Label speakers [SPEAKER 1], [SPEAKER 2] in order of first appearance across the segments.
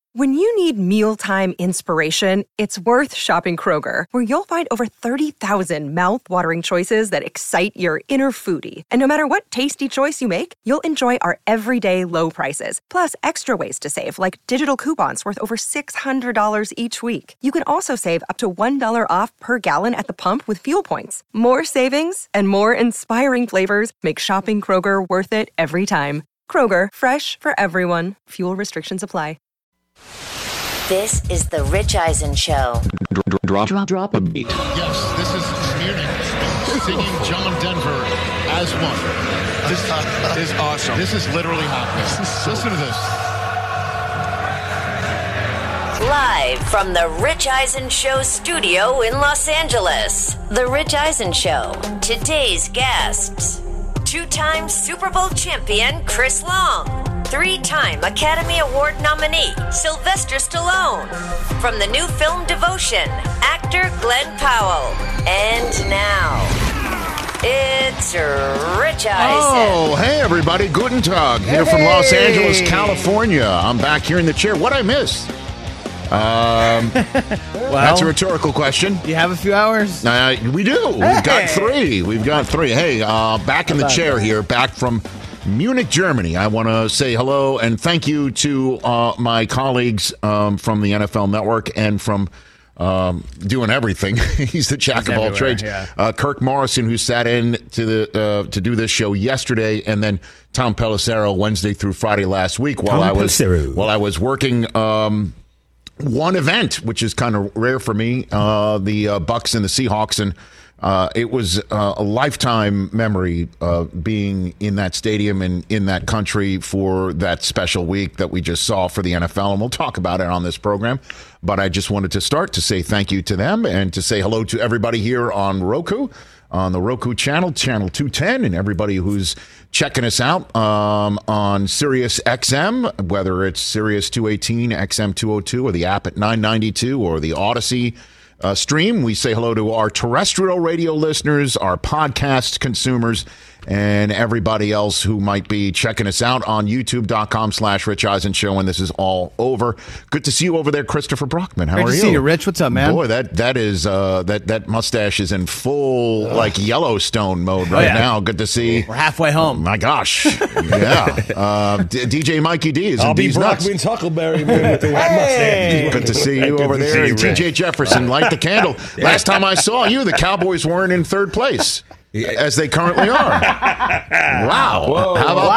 [SPEAKER 1] When you need mealtime inspiration, it's worth shopping Kroger, where you'll find over 30,000 mouth-watering choices that excite your inner foodie. And no matter what tasty choice you make, you'll enjoy our everyday low prices, plus extra ways to save, like digital coupons worth over $600 each week. You can also save up to $1 off per gallon at the pump with fuel points. More savings and more inspiring flavors make shopping Kroger worth it every time. Kroger, fresh for everyone. Fuel restrictions apply.
[SPEAKER 2] This is the Rich Eisen Show.
[SPEAKER 3] Drop a beat.
[SPEAKER 4] Yes, this is Munich singing John Denver as one. This is awesome. This is literally happening. Listen to this.
[SPEAKER 2] Live from the Rich Eisen Show studio in Los Angeles. The Rich Eisen Show. Today's guests. Two-time Super Bowl champion Chris Long. Three-time Academy Award nominee Sylvester Stallone. From the new film Devotion, actor Glenn Powell. And now, it's Rich Eisen.
[SPEAKER 5] Oh, hey everybody, Guten Tag, here from Los Angeles, California. I'm back here in the chair. What I missed? That's a rhetorical question.
[SPEAKER 6] Do you have a few hours?
[SPEAKER 5] We do. We've got three. Hey, back in the chair here, back from Munich, Germany. I want to say hello and thank you to my colleagues from the NFL Network and from doing everything. He's the jack of all trades. Yeah. Kirk Morrison, who sat in to do this show yesterday, and then Tom Pelissero Wednesday through Friday last week while I was working one event, which is kind of rare for me, the Bucks and the Seahawks, and it was a lifetime memory being in that stadium and in that country for that special week that we just saw for the NFL, and we'll talk about it on this program. But I just wanted to start to say thank you to them and to say hello to everybody here on Roku, on the Roku channel 210, and everybody who's checking us out on Sirius XM, whether it's Sirius 218, XM 202, or the app at 992, or the Odyssey stream. We say hello to our terrestrial radio listeners, our podcast consumers, and everybody else who might be checking us out on youtube.com/Rich Eisen Show when this is all over. Good to see you over there, Christopher Brockman. How are you?
[SPEAKER 6] Great to see you, Rich. What's up, man?
[SPEAKER 5] Boy, that mustache is in full like Yellowstone mode right now. Good to see.
[SPEAKER 6] We're halfway home.
[SPEAKER 5] My gosh. Yeah. DJ Mikey D is
[SPEAKER 3] I'll
[SPEAKER 5] in
[SPEAKER 3] be
[SPEAKER 5] D's nuts.
[SPEAKER 3] Brockman's Huckleberry man with the white mustache.
[SPEAKER 5] Good to see you over there. And TJ Jefferson, light the candle. Last time I saw you, the Cowboys weren't in third place. As they currently are. Wow.
[SPEAKER 3] Whoa.
[SPEAKER 5] How about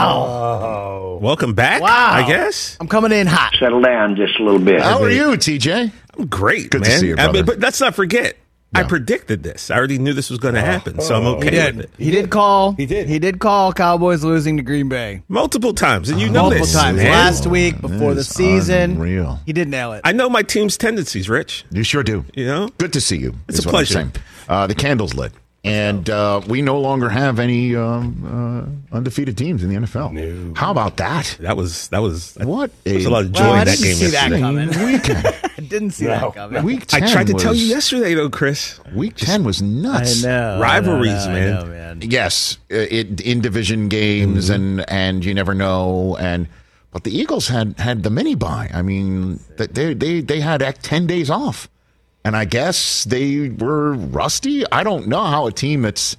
[SPEAKER 3] that? Welcome back, I guess.
[SPEAKER 6] I'm coming in hot.
[SPEAKER 7] Settle down just a little bit.
[SPEAKER 5] How are you, TJ?
[SPEAKER 3] I'm great,
[SPEAKER 5] Good
[SPEAKER 3] man.
[SPEAKER 5] to see you, brother.
[SPEAKER 3] But let's not forget, I predicted this. I already knew this was going to happen, so I'm okay with it.
[SPEAKER 6] He did call.
[SPEAKER 3] He did.
[SPEAKER 6] He did call Cowboys losing to Green Bay.
[SPEAKER 3] Multiple times, and you know
[SPEAKER 6] Multiple
[SPEAKER 3] this.
[SPEAKER 6] times.
[SPEAKER 3] Man.
[SPEAKER 6] Last week, before the season.
[SPEAKER 5] Unreal.
[SPEAKER 6] He did nail it.
[SPEAKER 3] I know my team's tendencies, Rich.
[SPEAKER 5] You sure do.
[SPEAKER 3] You know?
[SPEAKER 5] Good to see you.
[SPEAKER 3] It's
[SPEAKER 5] is
[SPEAKER 3] a
[SPEAKER 5] what I'm
[SPEAKER 3] pleasure.
[SPEAKER 5] saying. The candle's lit. And we no longer have any undefeated teams in the NFL.
[SPEAKER 3] No.
[SPEAKER 5] How about that?
[SPEAKER 3] That was
[SPEAKER 5] What
[SPEAKER 3] there was a lot of joy
[SPEAKER 6] Well, I
[SPEAKER 3] in that
[SPEAKER 6] didn't
[SPEAKER 3] game
[SPEAKER 6] see that
[SPEAKER 3] yesterday.
[SPEAKER 6] coming.
[SPEAKER 5] Weekend.
[SPEAKER 6] I didn't see that coming.
[SPEAKER 5] Week 10
[SPEAKER 3] I tried to tell
[SPEAKER 5] was-
[SPEAKER 3] you yesterday, though, Chris.
[SPEAKER 5] Week 10 was nuts.
[SPEAKER 6] I know.
[SPEAKER 3] Rivalries,
[SPEAKER 6] I
[SPEAKER 3] man.
[SPEAKER 6] know, man.
[SPEAKER 5] Yes, in division games, and you never know. But the Eagles had the mini bye. I mean, they had 10 days off, and I guess they were rusty. I don't know how a team that's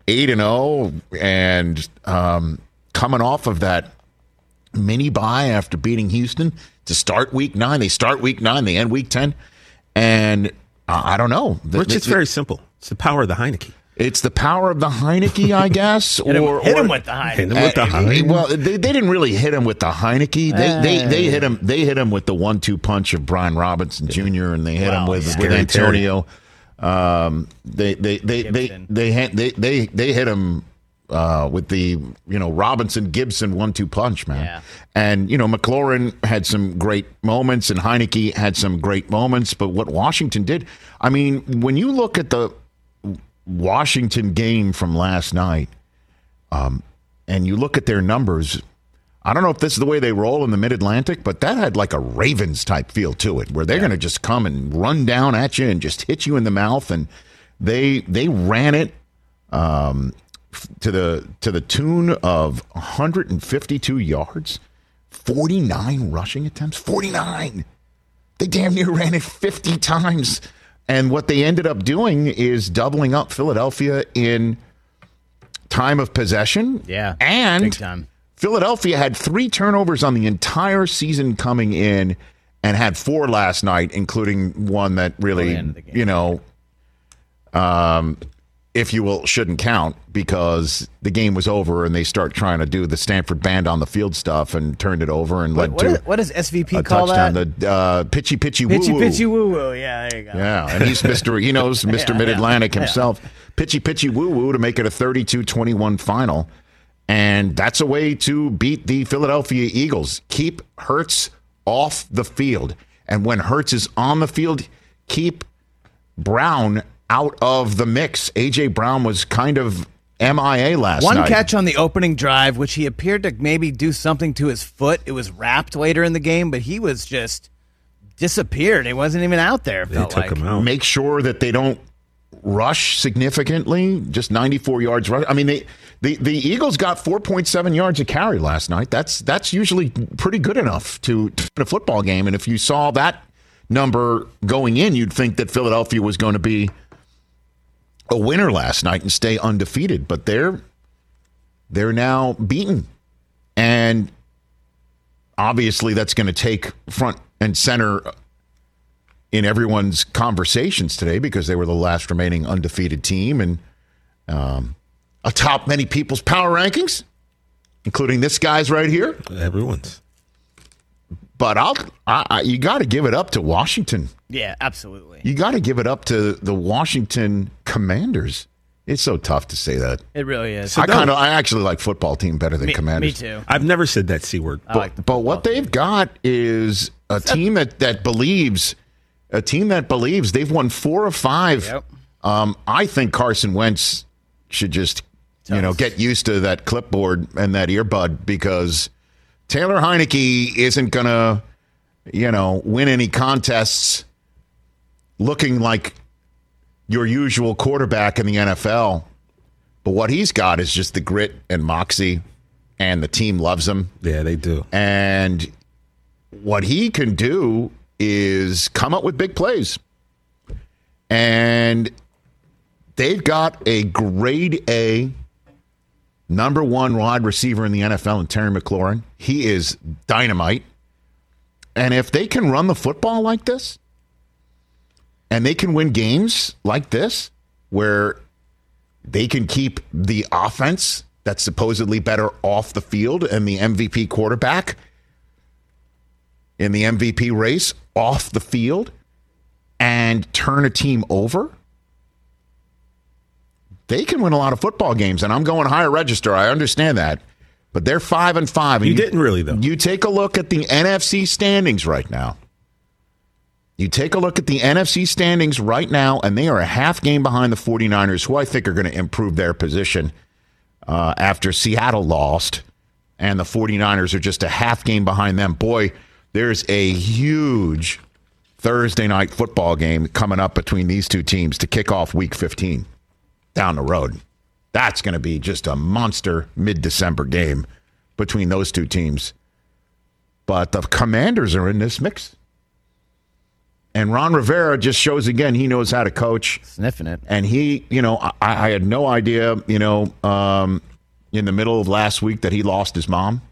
[SPEAKER 5] 8-0 and coming off of that mini bye after beating Houston to start Week 9. They start Week 9, they end Week 10, and I don't know.
[SPEAKER 3] Rich, it's very simple. It's the power of the Heineke.
[SPEAKER 5] It's the power of the Heineke, I guess.
[SPEAKER 6] Hit him with the Heineke.
[SPEAKER 3] Hit him with the Heineke.
[SPEAKER 5] Well, they didn't really hit him with the Heineke. They hit him. They hit him with the 1-2 punch of Brian Robinson Jr. and they hit him with Antonio. They hit him with the Robinson Gibson 1-2 punch, man.
[SPEAKER 6] Yeah.
[SPEAKER 5] And McLaurin had some great moments and Heineke had some great moments. But what Washington did, I mean, when you look at the Washington game from last night, and you look at their numbers, I don't know if this is the way they roll in the Mid-Atlantic, but that had like a Ravens type feel to it, where they're going to just come and run down at you and just hit you in the mouth, and they ran it to the tune of 152 yards 49 rushing attempts. 49. They damn near ran it 50 times. And what they ended up doing is doubling up Philadelphia in time of possession.
[SPEAKER 6] Yeah,
[SPEAKER 5] and
[SPEAKER 6] big time.
[SPEAKER 5] Philadelphia had 3 turnovers on the entire season coming in and had 4 last night, including one that really, if you will, shouldn't count because the game was over and they start trying to do the Stanford band on the field stuff and turned it over and led to
[SPEAKER 6] what does SVP
[SPEAKER 5] a
[SPEAKER 6] call
[SPEAKER 5] touchdown.
[SPEAKER 6] that?
[SPEAKER 5] The pitchy woo woo.
[SPEAKER 6] Pitchy woo woo. Yeah, there you go.
[SPEAKER 5] Yeah, and he knows Mr. Mid-Atlantic himself. Pitchy woo woo to make it a 32-21 final. And that's a way to beat the Philadelphia Eagles. Keep Hurts off the field. And when Hurts is on the field, keep Brown out of the mix. A.J. Brown was kind of MIA last night.
[SPEAKER 6] One catch on the opening drive, which he appeared to maybe do something to his foot. It was wrapped later in the game, but he was just disappeared. He wasn't even out there,
[SPEAKER 3] They took him out.
[SPEAKER 5] Make sure that they don't rush significantly, just 94 yards rush. I mean, the Eagles got 4.7 yards a carry last night. That's usually pretty good enough to win a football game. And if you saw that number going in, you'd think that Philadelphia was going to be a winner last night and stay undefeated. But they're now beaten. And obviously that's going to take front and center in everyone's conversations today because they were the last remaining undefeated team and atop many people's power rankings, including this guy's right here.
[SPEAKER 3] Everyone's.
[SPEAKER 5] But you got to give it up to Washington.
[SPEAKER 6] Yeah, absolutely.
[SPEAKER 5] You got to give it up to the Washington Commanders. It's so tough to say that.
[SPEAKER 6] It really is.
[SPEAKER 5] I actually like football team better than Commanders.
[SPEAKER 6] Me too.
[SPEAKER 3] I've never said that C word.
[SPEAKER 5] But what they've got is a team that believes. A team that believes. They've won 4 of 5.
[SPEAKER 6] Yep.
[SPEAKER 5] I think Carson Wentz should just, get used to that clipboard and that earbud because Taylor Heineke isn't going to, win any contests looking like your usual quarterback in the NFL. But what he's got is just the grit and moxie, and the team loves him.
[SPEAKER 3] Yeah, they do.
[SPEAKER 5] And what he can do is come up with big plays. And they've got a grade A number 1 wide receiver in the NFL in Terry McLaurin. He is dynamite. And if they can run the football like this, and they can win games like this, where they can keep the offense that's supposedly better off the field and the MVP quarterback in the MVP race off the field and turn a team over, they can win a lot of football games. And I'm going higher register. I understand that. But they're 5-5. And
[SPEAKER 3] you didn't really, though.
[SPEAKER 5] You take a look at the NFC standings right now. And they are a half game behind the 49ers, who I think are going to improve their position after Seattle lost. And the 49ers are just a half game behind them. Boy, there's a huge Thursday night football game coming up between these two teams to kick off Week 15 down the road. That's going to be just a monster mid-December game between those two teams. But the Commanders are in this mix. And Ron Rivera just shows again he knows how to coach.
[SPEAKER 6] Sniffing it.
[SPEAKER 5] And he, I had no idea, in the middle of last week that he lost his mom.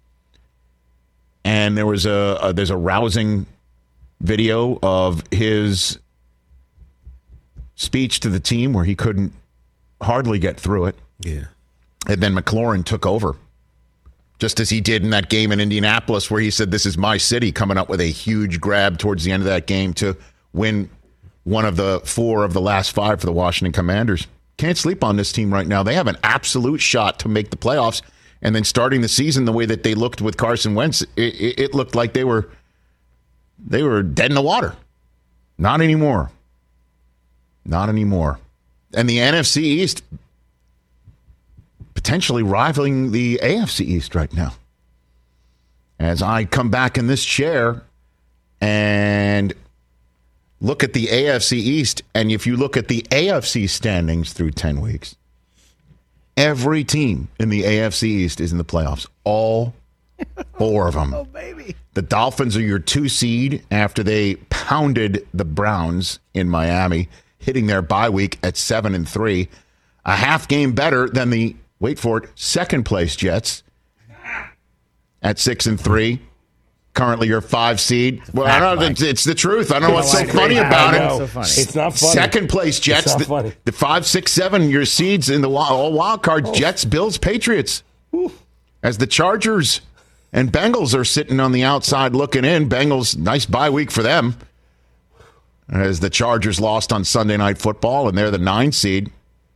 [SPEAKER 5] And there's a rousing video of his speech to the team where he couldn't hardly get through it.
[SPEAKER 3] Yeah.
[SPEAKER 5] And then McLaurin took over, just as he did in that game in Indianapolis where he said, "This is my city," coming up with a huge grab towards the end of that game to win one of the 4 of the last 5 for the Washington Commanders. Can't sleep on this team right now. They have an absolute shot to make the playoffs. And then starting the season the way that they looked with Carson Wentz, it looked like they were dead in the water. Not anymore. Not anymore. And the NFC East potentially rivaling the AFC East right now. As I come back in this chair and look at the AFC East, and if you look at the AFC standings through 10 weeks, every team in the AFC East is in the playoffs. All 4 of them.
[SPEAKER 6] Oh, baby.
[SPEAKER 5] The Dolphins are your 2 seed after they pounded the Browns in Miami, hitting their bye week at 7-3. A half game better than the, wait for it, second place Jets at 6-3. Currently your 5 seed. Well, I don't know. It's the truth. I don't know what's so funny about it.
[SPEAKER 7] So funny. It's not funny.
[SPEAKER 5] Second place Jets.
[SPEAKER 7] It's not funny.
[SPEAKER 5] The 5, 6, 7 your seeds in the all wild cards. Jets, Bills, Patriots. As the Chargers and Bengals are sitting on the outside looking in. Bengals, nice bye week for them. As the Chargers lost on Sunday Night Football, and they're the 9 seed.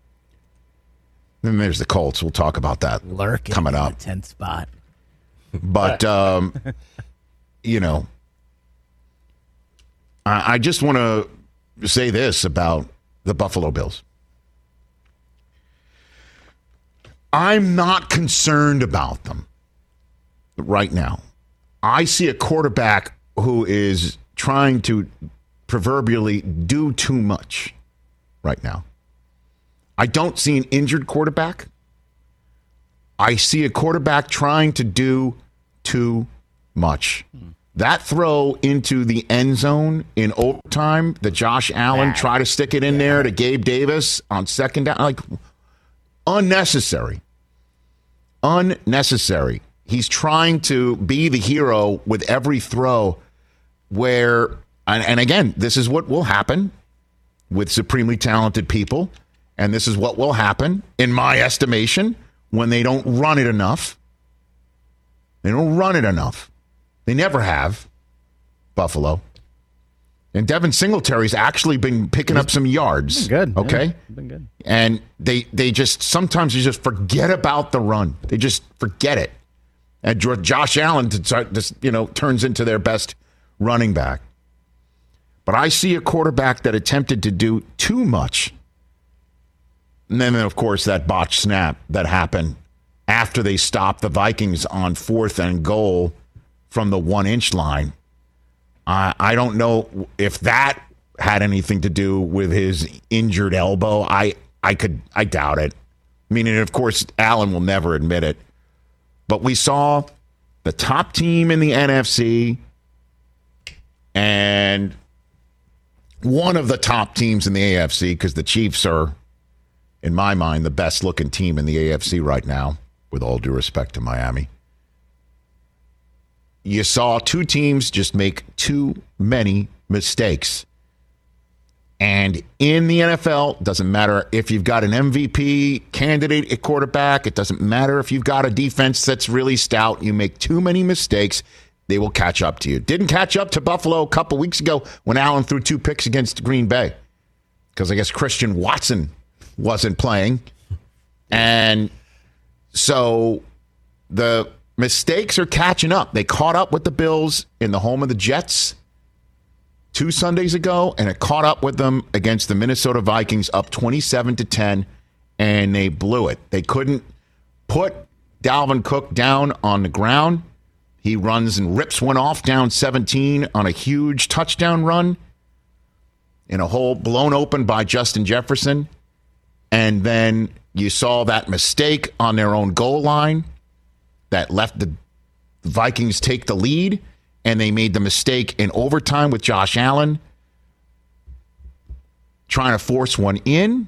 [SPEAKER 5] Then there's the Colts. We'll talk about that
[SPEAKER 6] Lurking
[SPEAKER 5] coming up.
[SPEAKER 6] 10th spot.
[SPEAKER 5] But, you know, I just want to say this about the Buffalo Bills. I'm not concerned about them right now. I see a quarterback who is trying to proverbially do too much right now. I don't see an injured quarterback. I see a quarterback trying to do too much. That throw into the end zone in overtime, the Josh Allen tried to stick it in there to Gabe Davis on second down, like unnecessary. Unnecessary. He's trying to be the hero with every throw where, and again, this is what will happen with supremely talented people, and this is what will happen, in my estimation, when they don't run it enough. They don't run it enough. They never have, Buffalo. And Devin Singletary's actually been picking up some yards.
[SPEAKER 6] Good.
[SPEAKER 5] Okay?
[SPEAKER 6] Yeah, been good.
[SPEAKER 5] And they just, sometimes you just forget about the run. They just forget it. And Josh Allen just, turns into their best running back. But I see a quarterback that attempted to do too much. And then, of course, that botched snap that happened after they stopped the Vikings on 4th and goal from the 1-inch line. I don't know if that had anything to do with his injured elbow. I doubt it. I mean, and of course, Allen will never admit it. But we saw the top team in the NFC and one of the top teams in the AFC, because the Chiefs are, in my mind, the best looking team in the AFC right now, with all due respect to Miami. You saw 2 teams just make too many mistakes. And in the NFL, doesn't matter if you've got an MVP candidate at quarterback. It doesn't matter if you've got a defense that's really stout. You make too many mistakes, they will catch up to you. Didn't catch up to Buffalo a couple weeks ago when Allen threw 2 picks against Green Bay. Because I guess Christian Watson wasn't playing. And so the mistakes are catching up. They caught up with the Bills in the home of the Jets 2 Sundays ago, and it caught up with them against the Minnesota Vikings up 27-10, and they blew it. They couldn't put Dalvin Cook down on the ground. He runs and rips one off down 17 on a huge touchdown run in a hole blown open by Justin Jefferson. And then you saw that mistake on their own goal line that left the Vikings take the lead, and they made the mistake in overtime with Josh Allen trying to force one in.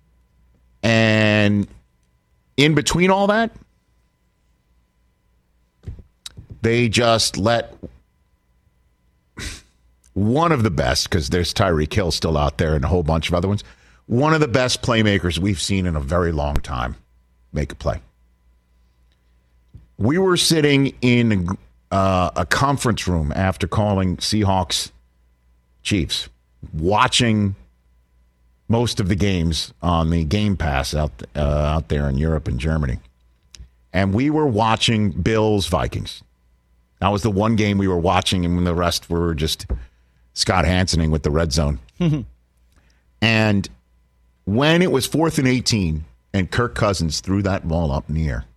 [SPEAKER 5] And in between all that, they just let one of the best, because there's Tyreek Hill still out there and a whole bunch of other ones, one of the best playmakers we've seen in a very long time make a play. We were sitting in a conference room after calling Seahawks Chiefs, watching most of the games on the Game Pass out there in Europe and Germany. And we were watching Bills Vikings. That was the one game we were watching, and the rest were just Scott Hansening with the red zone. And when it was 4th and 18 and Kirk Cousins threw that ball up in the air,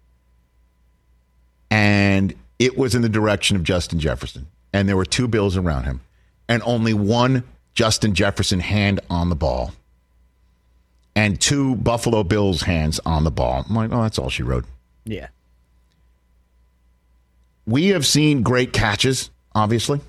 [SPEAKER 5] and it was in the direction of Justin Jefferson, and there were 2 Bills around him, and only one Justin Jefferson hand on the ball, and 2 Buffalo Bills hands on the ball. I'm like, oh, that's all she wrote.
[SPEAKER 6] Yeah.
[SPEAKER 5] we have seen great catches, obviously.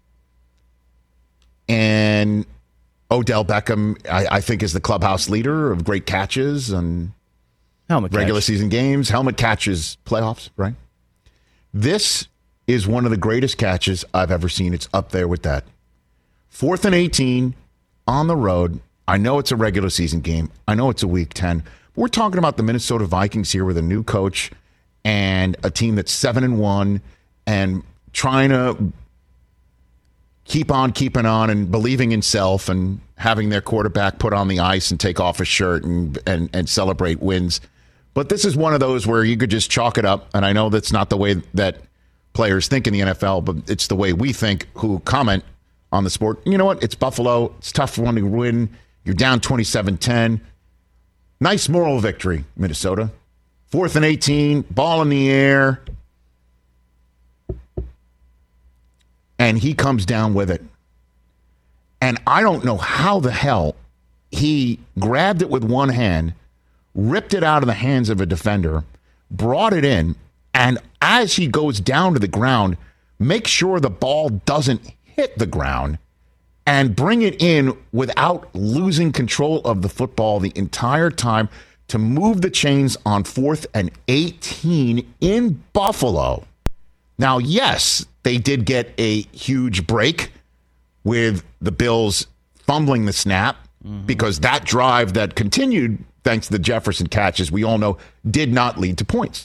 [SPEAKER 5] And Odell Beckham, I think, is the clubhouse leader of great catches and regular season games, helmet catches, playoffs, right? This is one of the greatest catches I've ever seen. It's up there with that. 4th and 18 on the road. I know it's a regular season game. I know it's a week 10. But we're talking about the Minnesota Vikings here with a new coach and a team that's 7-1 and trying to keep on keeping on and believing in self and having their quarterback put on the ice and take off his shirt and celebrate wins. But this is one of those where you could just chalk it up. And I know that's not the way that players think in the NFL, but it's the way we think who comment on the sport. You know what? It's Buffalo. It's tough for one to win. You're down 27-10. Nice moral victory, Minnesota. 4th and 18, ball in the air. And he comes down with it. And I don't know how the hell he grabbed it with one hand, ripped it out of the hands of a defender, brought it in, and as he goes down to the ground, make sure the ball doesn't hit the ground and bring it in without losing control of the football the entire time to move the chains on 4th and 18 in Buffalo. Now, yes, they did get a huge break with the Bills fumbling the snap because that drive that continued, thanks to the Jefferson catch, as we all know, did not lead to points.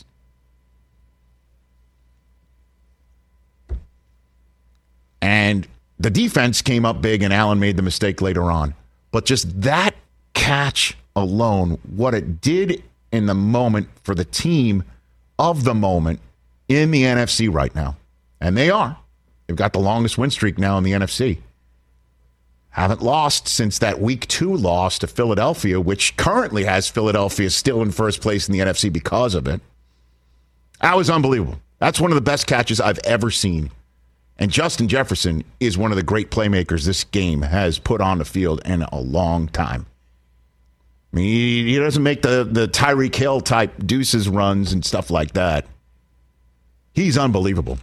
[SPEAKER 5] And the defense came up big, and Allen made the mistake later on. But just that catch alone, what it did in the moment for the team of the moment in the NFC right now. And they are. They've got the longest win streak now in the NFC. Haven't lost since that week 2 loss to Philadelphia, which currently has Philadelphia still in first place in the NFC because of it. That was unbelievable. That's one of the best catches I've ever seen. And Justin Jefferson is one of the great playmakers this game has put on the field in a long time. I mean, he doesn't make the Tyreek Hill type deuces runs and stuff like that. He's unbelievable.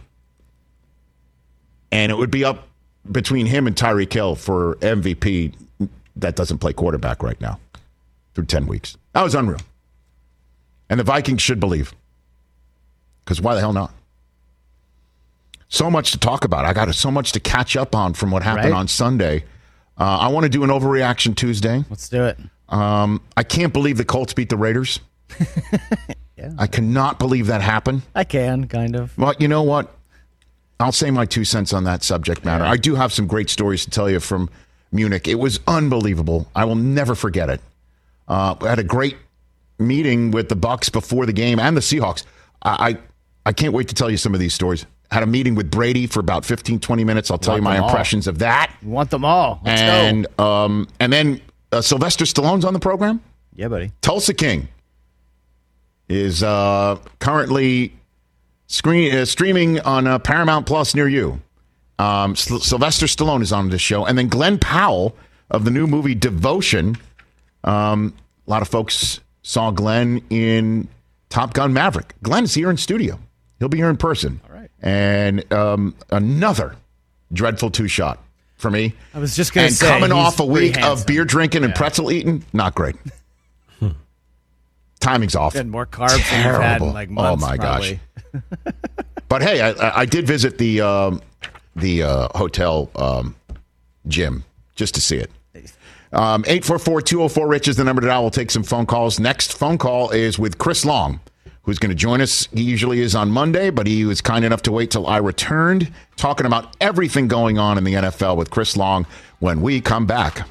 [SPEAKER 5] And it would be up between him and Tyreek Hill for MVP that doesn't play quarterback right now through 10 weeks. That was unreal. And the Vikings should believe. Because why the hell not? So much to talk about. I got so much to catch up on from what happened on Sunday. I want to do an Overreaction Tuesday.
[SPEAKER 6] Let's do it.
[SPEAKER 5] I can't believe the Colts beat the Raiders.
[SPEAKER 6] Yeah.
[SPEAKER 5] I cannot believe that happened.
[SPEAKER 6] I can, kind of.
[SPEAKER 5] Well, you know what? I'll say my 2 cents on that subject matter. I do have some great stories to tell you from Munich. It was unbelievable. I will never forget it. I had a great meeting with the Bucs before the game and the Seahawks. I can't wait to tell you some of these stories. Had a meeting with Brady for about 15, 20 minutes. I'll tell you my impressions of that.
[SPEAKER 6] You want them all. Let's go.
[SPEAKER 5] And then Sylvester Stallone's on the program.
[SPEAKER 6] Yeah, buddy.
[SPEAKER 5] Tulsa King is currently streaming on Paramount Plus near you. Sylvester Stallone is on this show. And then Glenn Powell of the new movie Devotion. A lot of folks saw Glenn in Top Gun Maverick. Glenn's here in studio. He'll be here in person.
[SPEAKER 6] All right.
[SPEAKER 5] And another dreadful 2-shot for me.
[SPEAKER 6] I was just going to say.
[SPEAKER 5] And coming off a week of beer drinking and pretzel eating, not great. Timing's off.
[SPEAKER 6] And more carbs than you've had in like months.
[SPEAKER 5] Oh, my
[SPEAKER 6] probably.
[SPEAKER 5] gosh. But, hey, I did visit the hotel gym just to see it. 844-204-RICH is the number to dial. We'll take some phone calls. Next phone call is with Chris Long, who's going to join us. He usually is on Monday, but he was kind enough to wait till I returned, talking about everything going on in the NFL with Chris Long when we come back.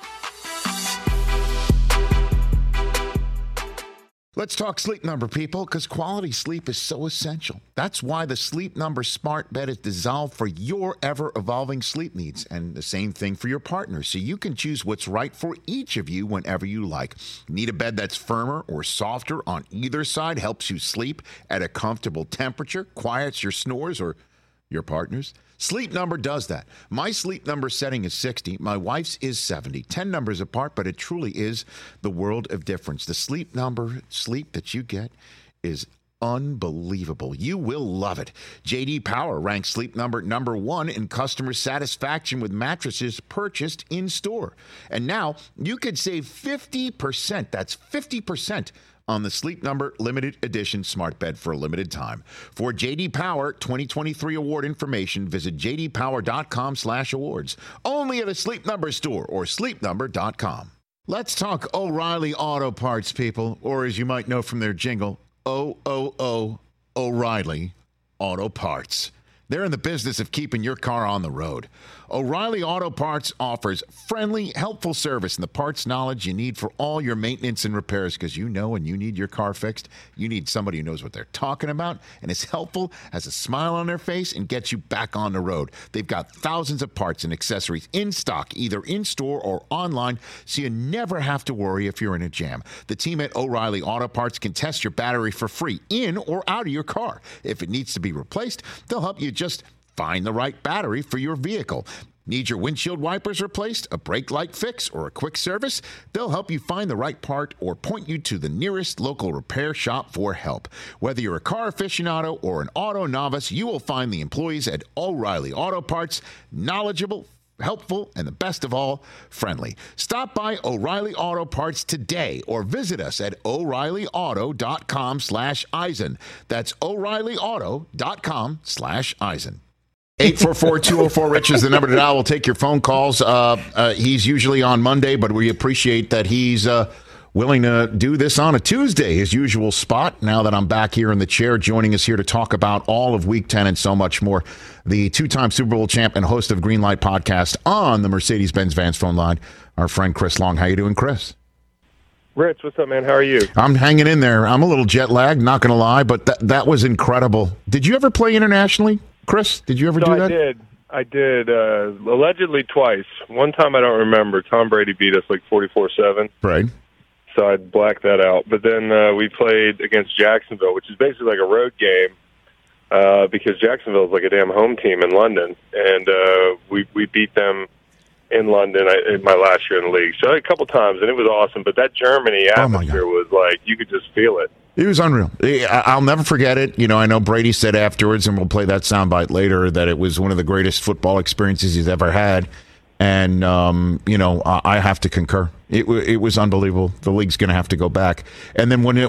[SPEAKER 5] Let's talk Sleep Number, people, because quality sleep is so essential. That's why the Sleep Number smart bed is designed for your ever-evolving sleep needs, and the same thing for your partner, so you can choose what's right for each of you whenever you like. Need a bed that's firmer or softer on either side, helps you sleep at a comfortable temperature, quiets your snores or your partner's? Sleep Number does that. My Sleep Number setting is 60. My wife's is 70. 10 numbers apart, but it truly is the world of difference. The Sleep Number sleep that you get is unbelievable. You will love it. J.D. Power ranks Sleep Number number 1 in customer satisfaction with mattresses purchased in-store. And now you could save 50%. That's 50% on the Sleep Number limited edition smart bed for a limited time. For J.D. Power 2023 award information, visit jdpower.com/awards. Only at a Sleep Number store or sleepnumber.com. Let's talk O'Reilly Auto Parts, people, or as you might know from their jingle, O'Reilly Auto Parts. They're in the business of keeping your car on the road. O'Reilly Auto Parts offers friendly, helpful service and the parts knowledge you need for all your maintenance and repairs, because you know when you need your car fixed, you need somebody who knows what they're talking about and is helpful, has a smile on their face, and gets you back on the road. They've got thousands of parts and accessories in stock, either in-store or online, so you never have to worry if you're in a jam. The team at O'Reilly Auto Parts can test your battery for free in or out of your car. If it needs to be replaced, they'll help you just find the right battery for your vehicle. Need your windshield wipers replaced, a brake light fix, or a quick service? They'll help you find the right part or point you to the nearest local repair shop for help. Whether you're a car aficionado or an auto novice, you will find the employees at O'Reilly Auto Parts knowledgeable, helpful, and the best of all, friendly. Stop by O'Reilly Auto Parts today or visit us at O'ReillyAuto.com/Eisen. That's O'ReillyAuto.com/Eisen. 844-204-RICH is the number to dial. We'll take your phone calls. He's usually on Monday, but we appreciate that he's willing to do this on a Tuesday, his usual spot. Now that I'm back here in the chair, joining us here to talk about all of Week 10 and so much more, the two-time Super Bowl champ and host of Greenlight Podcast on the Mercedes-Benz Vans phone line, our friend Chris Long. How you doing, Chris?
[SPEAKER 7] Rich, what's up, man? How are you?
[SPEAKER 5] I'm hanging in there. I'm a little jet-lagged, not going to lie, but that was incredible. Did you ever play internationally? Chris, did you ever do that?
[SPEAKER 7] I did. Allegedly twice. One time I don't remember. Tom Brady beat us like 44-7.
[SPEAKER 5] Right.
[SPEAKER 7] So I blacked that out. But then we played against Jacksonville, which is basically like a road game because Jacksonville is like a damn home team in London. And we beat them in London in my last year in the league. So a couple times, and it was awesome. But that Germany atmosphere was like, you could just feel it.
[SPEAKER 5] It was unreal. I'll never forget it. You know, I know Brady said afterwards, and we'll play that soundbite later, that it was one of the greatest football experiences he's ever had. And, you know, I have to concur. It was unbelievable. The league's going to have to go back. And then when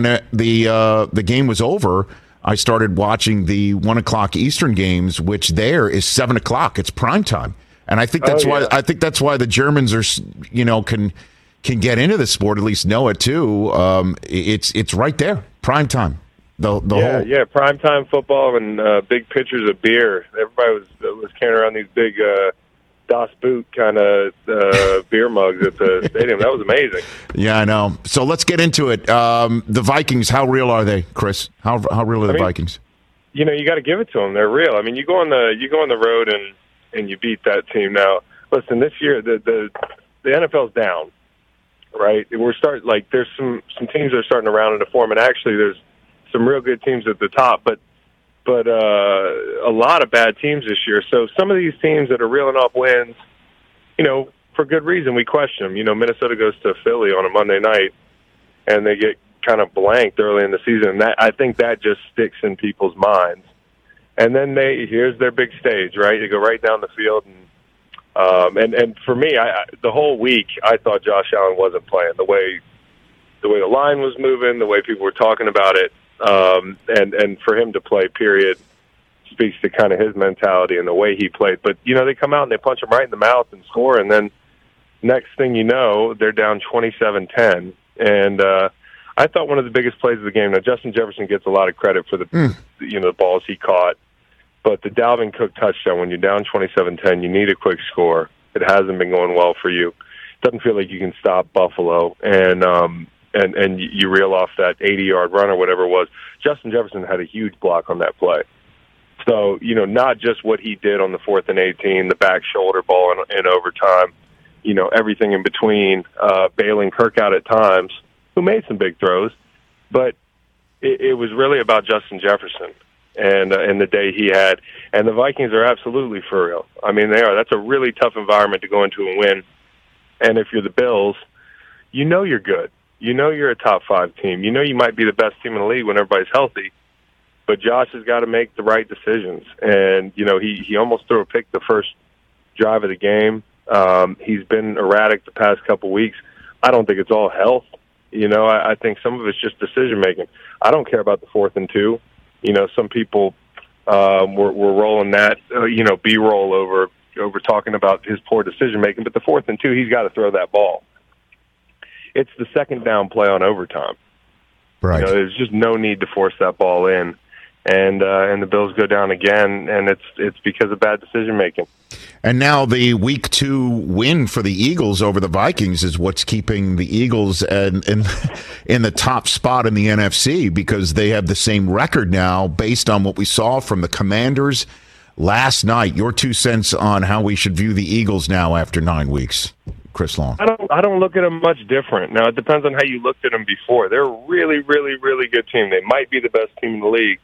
[SPEAKER 5] the game was over, I started watching the 1 o'clock Eastern games, which there is 7 o'clock. It's prime time. And I think that's why the Germans are, you know, can get into the sport, at least know it too. It's right there, prime time. The whole
[SPEAKER 7] prime time football and big pitchers of beer. Everybody was carrying around these big Das Boot kind of beer mugs at the stadium. That was amazing.
[SPEAKER 5] Yeah, I know. So let's get into it. The Vikings, how real are they, Chris? How real are the Vikings?
[SPEAKER 7] You know, you got to give it to them. They're real. I mean, you go on the road and you beat that team. Now, listen, this year the NFL's down. Right, there's some teams that are starting to round into form, and actually there's some real good teams at the top, but a lot of bad teams this year. So some of these teams that are reeling off wins, you know, for good reason, we question them. You know, Minnesota goes to Philly on a Monday night, and they get kind of blanked early in the season. And I think that just sticks in people's minds. And then here's their big stage, right? You go right down the field and for me, the whole week, I thought Josh Allen wasn't playing the way the line was moving, the way people were talking about it, and for him to play, period, speaks to kind of his mentality and the way he played. But you know, they come out and they punch him right in the mouth and score, and then next thing you know, they're down 27-10. And I thought one of the biggest plays of the game. Now, Justin Jefferson gets a lot of credit for the balls he caught. But the Dalvin Cook touchdown, when you're down 27-10, you need a quick score. It hasn't been going well for you. It doesn't feel like you can stop Buffalo, and you reel off that 80-yard run or whatever it was. Justin Jefferson had a huge block on that play. So, you know, not just what he did on the 4th and 18, the back shoulder ball in overtime, you know, everything in between, bailing Kirk out at times, who made some big throws. But it was really about Justin Jefferson. And the day he had. And the Vikings are absolutely for real. I mean, they are. That's a really tough environment to go into and win. And if you're the Bills, you know you're good. You know you're a top 5 team. You know you might be the best team in the league when everybody's healthy. But Josh has got to make the right decisions. And, you know, he almost threw a pick the first drive of the game. He's been erratic the past couple weeks. I don't think it's all health. You know, I think some of it's just decision-making. I don't care about the 4th and 2. You know, some people were rolling that, B-roll over talking about his poor decision-making. But the 4th and 2, he's got to throw that ball. It's the second down play on overtime.
[SPEAKER 5] Right.
[SPEAKER 7] You know, there's just no need to force that ball in. And the Bills go down again, and it's because of bad decision-making.
[SPEAKER 5] And now the Week 2 win for the Eagles over the Vikings is what's keeping the Eagles in the top spot in the NFC, because they have the same record now based on what we saw from the Commanders last night. Your 2 cents on how we should view the Eagles now after 9 weeks, Chris Long.
[SPEAKER 7] I don't look at them much different. Now, it depends on how you looked at them before. They're a really, really, really good team. They might be the best team in the league.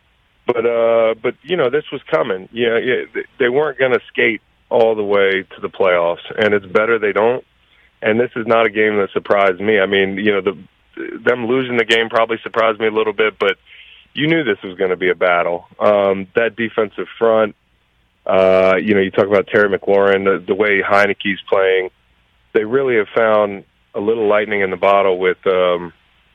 [SPEAKER 7] But you know, this was coming. Yeah, they weren't going to skate all the way to the playoffs, and it's better they don't. And this is not a game that surprised me. I mean, you know, them losing the game probably surprised me a little bit, but you knew this was going to be a battle. That defensive front, you talk about Terry McLaurin, the way Heineke's playing, they really have found a little lightning in the bottle with Heineke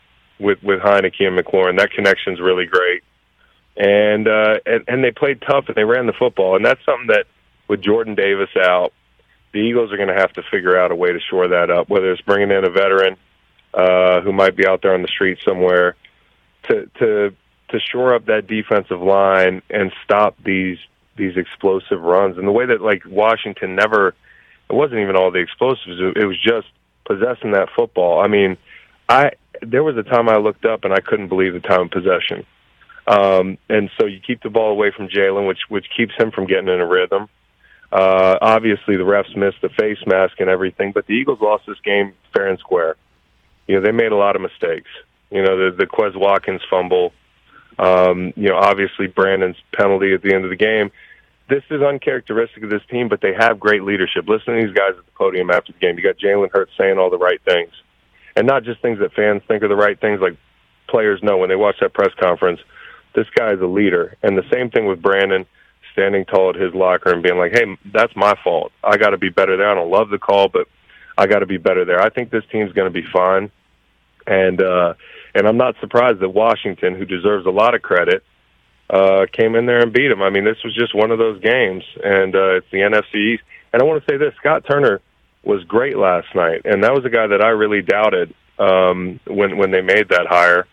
[SPEAKER 7] and McLaurin. That connection's really great. And they played tough, and they ran the football. And that's something that, with Jordan Davis out, the Eagles are going to have to figure out a way to shore that up, whether it's bringing in a veteran who might be out there on the street somewhere to shore up that defensive line and stop these explosive runs. And the way that, like, Washington never, it wasn't even all the explosives, it was just possessing that football. I mean, there was a time I looked up and I couldn't believe the time of possession. And so you keep the ball away from Jalen, which keeps him from getting in a rhythm. Obviously, the refs missed the face mask and everything, but the Eagles lost this game fair and square. You know, they made a lot of mistakes. You know, the Quez Watkins fumble, obviously Brandon's penalty at the end of the game. This is uncharacteristic of this team, but they have great leadership. Listen to these guys at the podium after the game. You got Jalen Hurts saying all the right things, and not just things that fans think are the right things, like players know when they watch that press conference. This guy is a leader. And the same thing with Brandon standing tall at his locker and being like, hey, that's my fault. I got to be better there. I don't love the call, but I got to be better there. I think this team's going to be fine. And I'm not surprised that Washington, who deserves a lot of credit, came in there and beat him. I mean, this was just one of those games, and it's the NFC East. And I want to say this, Scott Turner was great last night, and that was a guy that I really doubted when they made that hire.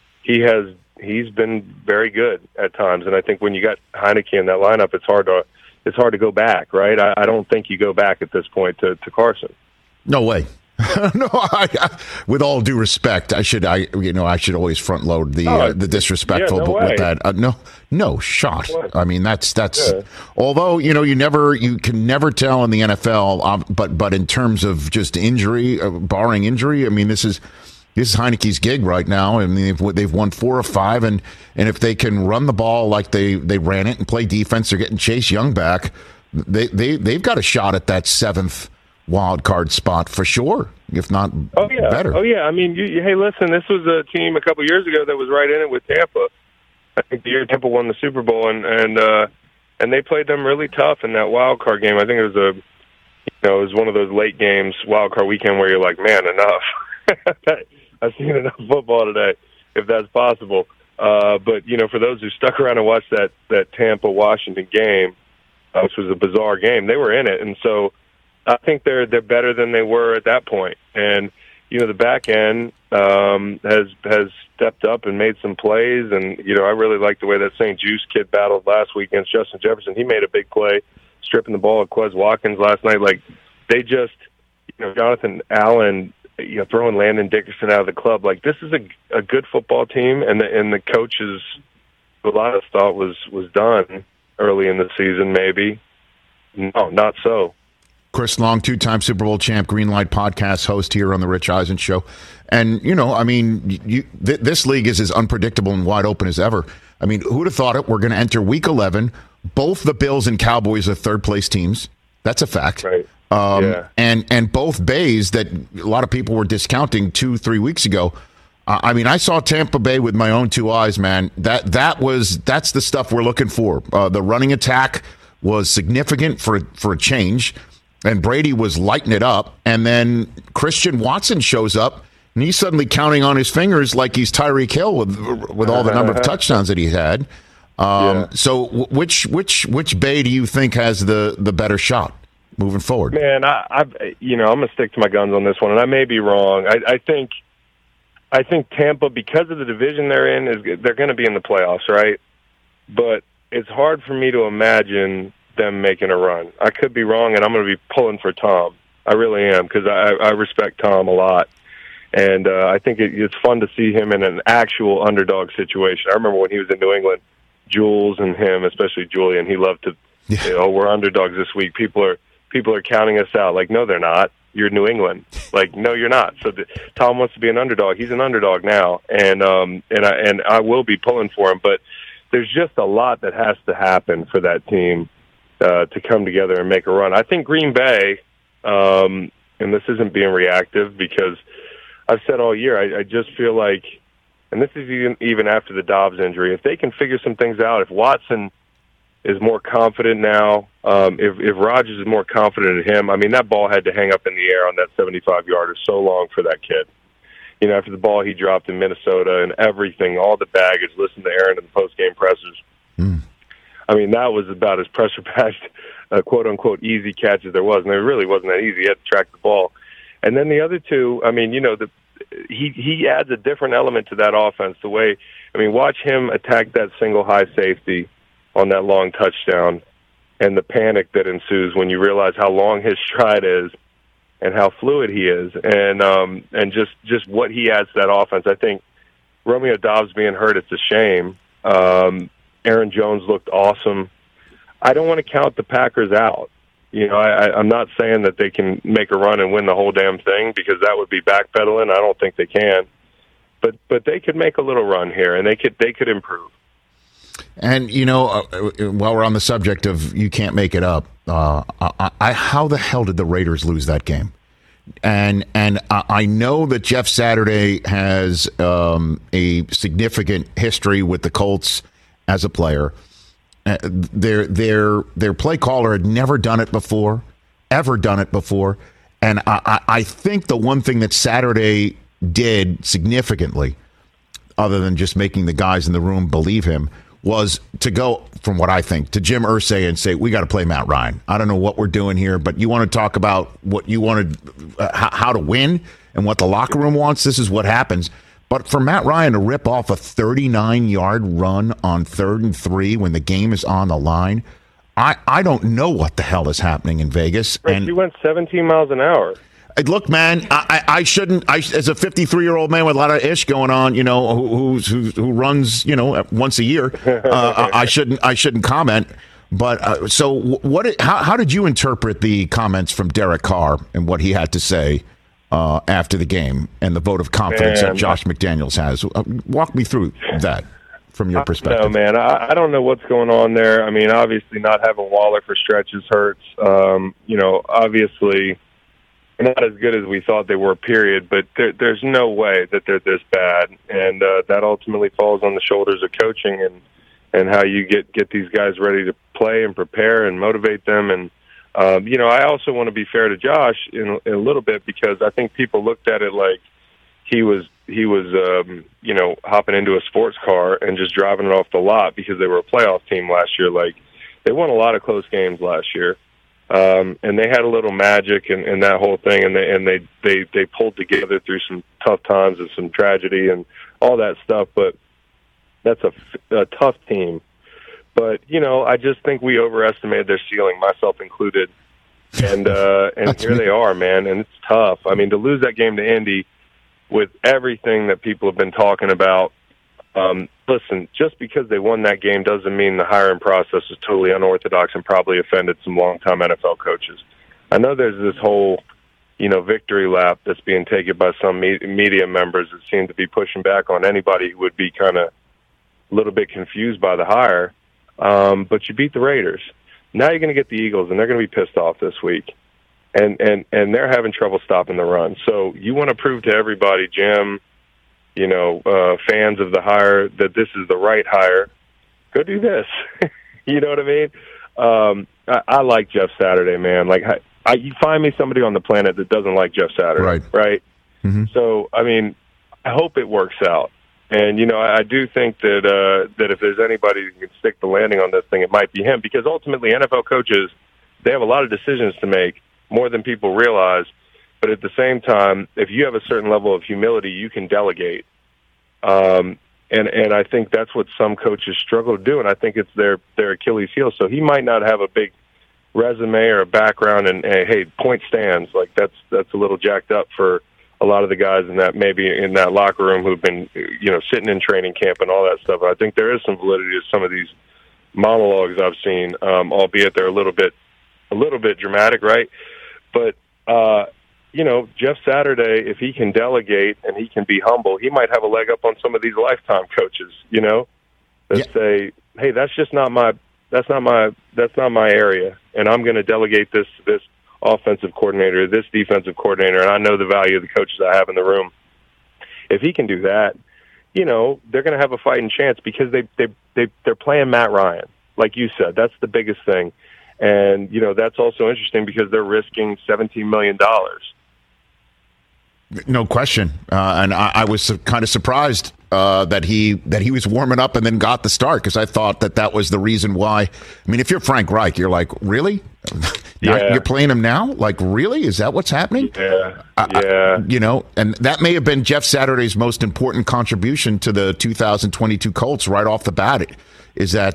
[SPEAKER 7] He's been very good at times, and I think when you got Heineke in that lineup, it's hard to go back, right? I don't think you go back at this point to Carson.
[SPEAKER 5] No way. No, with all due respect, I should always front load the disrespectful,
[SPEAKER 7] yeah, no
[SPEAKER 5] but with that, no shot. What? I mean, that's. Yeah. Although you can never tell in the NFL, but in terms of just injury, barring injury, I mean, this is Heineke's gig right now. I mean, they've won 4 or 5, and if they can run the ball like they ran it and play defense, they're getting Chase Young back. They've got a shot at that 7th wild card spot for sure, if not better.
[SPEAKER 7] Oh yeah. I mean, hey, listen, this was a team a couple years ago that was right in it with Tampa. I think the year Tampa won the Super Bowl, and they played them really tough in that wild card game. I think it was it was one of those late games, wild card weekend, where you're like, man, enough. I've seen enough football today, if that's possible. But for those who stuck around and watched that Tampa-Washington game, which was a bizarre game, they were in it, and so I think they're better than they were at that point. And the back end has stepped up and made some plays, and I really like the way that St. Juice kid battled last week against Justin Jefferson. He made a big play, stripping the ball at Quez Watkins last night. Like, they just, Jonathan Allen, throwing Landon Dickerson out of the club. Like, this is a good football team, and the coaches, a lot of thought was done early in the season. Maybe no, not so.
[SPEAKER 5] Chris Long, 2-time Super Bowl champ, Greenlight podcast host here on the Rich Eisen Show. And, this league is as unpredictable and wide open as ever. I mean, who'd have thought it? We're going to enter Week 11. Both the Bills and Cowboys are third-place teams. That's a fact.
[SPEAKER 7] Right.
[SPEAKER 5] And both bays that a lot of people were discounting 2-3 weeks ago. I mean, I saw Tampa Bay with my own two eyes, man. That's the stuff we're looking for. The running attack was significant for a change, and Brady was lighting it up. And then Christian Watson shows up, and he's suddenly counting on his fingers like he's Tyreek Hill with all the number of touchdowns that he had. So which bay do you think has the better shot moving forward?
[SPEAKER 7] Man, I'm going to stick to my guns on this one, and I may be wrong. I think Tampa, because of the division they're in, they're going to be in the playoffs, right? But it's hard for me to imagine them making a run. I could be wrong, and I'm going to be pulling for Tom. I really am, because I respect Tom a lot. And I think it's fun to see him in an actual underdog situation. I remember when he was in New England, Jules and him, especially Julian, he loved to, we're underdogs this week. People are counting us out. Like, no, they're not. You're New England. Like, no, you're not. So Tom wants to be an underdog. He's an underdog now, and I will be pulling for him. But there's just a lot that has to happen for that team to come together and make a run. I think Green Bay, and this isn't being reactive because I've said all year, I just feel like, and this is even after the Dobbs injury, if they can figure some things out, if Watson is more confident now, if Rodgers is more confident in him, I mean, that ball had to hang up in the air on that 75-yarder so long for that kid. You know, after the ball he dropped in Minnesota and everything, all the baggage, listen to Aaron in the post-game pressers. I mean, that was about as pressure-packed, quote-unquote, easy catch as there was, and it really wasn't that easy. He had to track the ball. And then the other two, I mean, he adds a different element to that offense. The way, I mean, watch him attack that single high safety on that long touchdown and the panic that ensues when you realize how long his stride is and how fluid he is, and just what he adds to that offense. I think Romeo Doubs being hurt, it's a shame. Aaron Jones looked awesome. I don't want to count the Packers out. You know, I'm not saying that they can make a run and win the whole damn thing because that would be backpedaling. I don't think they can. But they could make a little run here, and they could improve.
[SPEAKER 5] And, while we're on the subject of you can't make it up, how the hell did the Raiders lose that game? And I know that Jeff Saturday has a significant history with the Colts as a player. Their play caller had never done it before, ever done it before. And I think the one thing that Saturday did significantly, other than just making the guys in the room believe him, was to go, from what I think, to Jim Irsay and say, we got to play Matt Ryan. I don't know what we're doing here, but you want to talk about what you wanted, how to win and what the locker room wants. This is what happens. But for Matt Ryan to rip off a 39-yard run on 3rd and 3 when the game is on the line, I don't know what the hell is happening in Vegas.
[SPEAKER 7] Right, and he went 17 miles an hour.
[SPEAKER 5] Look, man, I shouldn't. As a 53-year-old man with a lot of ish going on, who runs, once a year, I shouldn't comment. But so what? How did you interpret the comments from Derek Carr and what he had to say after the game and the vote of confidence that Josh McDaniels has? Walk me through that from your perspective.
[SPEAKER 7] No, man, I don't know what's going on there. I mean, obviously, not having Waller for stretches hurts. Obviously, not as good as we thought they were, period, but there's no way that they're this bad. And that ultimately falls on the shoulders of coaching and how you get these guys ready to play and prepare and motivate them. And, I also want to be fair to Josh in a little bit because I think people looked at it like he was hopping into a sports car and just driving it off the lot because they were a playoff team last year. Like, they won a lot of close games last year. And they had a little magic and that whole thing, and they pulled together through some tough times and some tragedy and all that stuff. But that's a tough team. But I just think we overestimated their ceiling, myself included. And here they are, man, and it's tough. I mean, to lose that game to Indy with everything that people have been talking about. Listen, just because they won that game doesn't mean the hiring process is totally unorthodox and probably offended some longtime NFL coaches. I know there's this whole, victory lap that's being taken by some media members that seem to be pushing back on anybody who would be kind of a little bit confused by the hire. But you beat the Raiders. Now you're going to get the Eagles, and they're going to be pissed off this week. And they're having trouble stopping the run. So you want to prove to everybody, Jim, fans of the hire, that this is the right hire. Go do this. You know what I mean? I like Jeff Saturday, man. Like, you find me somebody on the planet that doesn't like Jeff Saturday, right?
[SPEAKER 5] Mm-hmm.
[SPEAKER 7] So, I mean, I hope it works out. And, I do think that if there's anybody who can stick the landing on this thing, it might be him. Because ultimately, NFL coaches, they have a lot of decisions to make, more than people realize. But at the same time, if you have a certain level of humility, you can delegate. And I think that's what some coaches struggle to do, and I think it's their Achilles heel. So he might not have a big resume or a background, and hey, point stands. Like that's a little jacked up for a lot of the guys in that locker room who've been sitting in training camp and all that stuff. I think there is some validity to some of these monologues I've seen, albeit they're a little bit dramatic, right? But Jeff Saturday, if he can delegate and he can be humble, he might have a leg up on some of these lifetime coaches, that say, "Hey, that's not my area, and I'm going to delegate this to this offensive coordinator, this defensive coordinator, and I know the value of the coaches I have in the room." If he can do that, they're going to have a fighting chance because they're playing Matt Ryan, like you said. That's the biggest thing. And, that's also interesting because they're risking $17 million.
[SPEAKER 5] No question. And I was kind of surprised that he was warming up and then got the start, because I thought that was the reason why. I mean, if you're Frank Reich, you're like, really? You're playing him now? Like, really? Is that what's happening?
[SPEAKER 7] Yeah.
[SPEAKER 5] And that may have been Jeff Saturday's most important contribution to the 2022 Colts right off the bat. Is that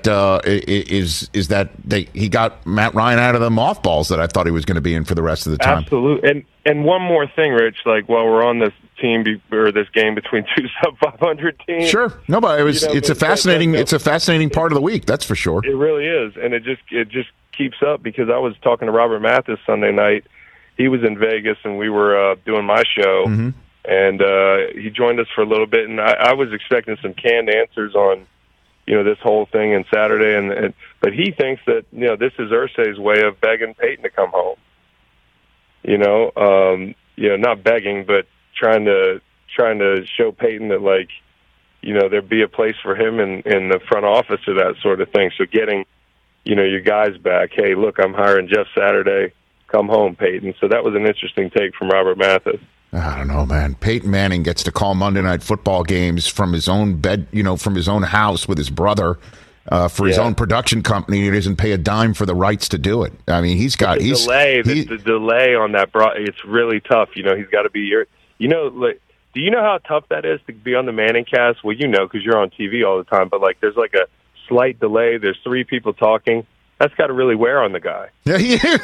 [SPEAKER 5] he got Matt Ryan out of the mothballs that I thought he was going to be in for the rest of the time.
[SPEAKER 7] Absolutely. And one more thing, Rich, like while we're on this this game between two sub-500 teams.
[SPEAKER 5] Sure. No, but it's a fascinating part of the week, that's for sure.
[SPEAKER 7] It really is. And it just keeps up, because I was talking to Robert Mathis Sunday night. He was in Vegas and we were doing my show,
[SPEAKER 5] mm-hmm.
[SPEAKER 7] and he joined us for a little bit, and I was expecting some canned answers on this whole thing on Saturday, but he thinks that this is Irsay's way of begging Peyton to come home. Not begging, but trying to show Peyton that there'd be a place for him in the front office or that sort of thing. So getting your guys back. Hey, look, I'm hiring Jeff Saturday. Come home, Peyton. So that was an interesting take from Robert Mathis.
[SPEAKER 5] I don't know, man. Peyton Manning gets to call Monday Night Football games from his own bed, from his own house with his brother, for his own production company. He doesn't pay a dime for the rights to do it. I mean, the
[SPEAKER 7] delay on that. It's really tough. He's got to be here. Do you know how tough that is to be on the Manning cast? Well, because you're on TV all the time. But there's a slight delay. There's three people talking. That's got to really wear on the guy.
[SPEAKER 5] Yeah,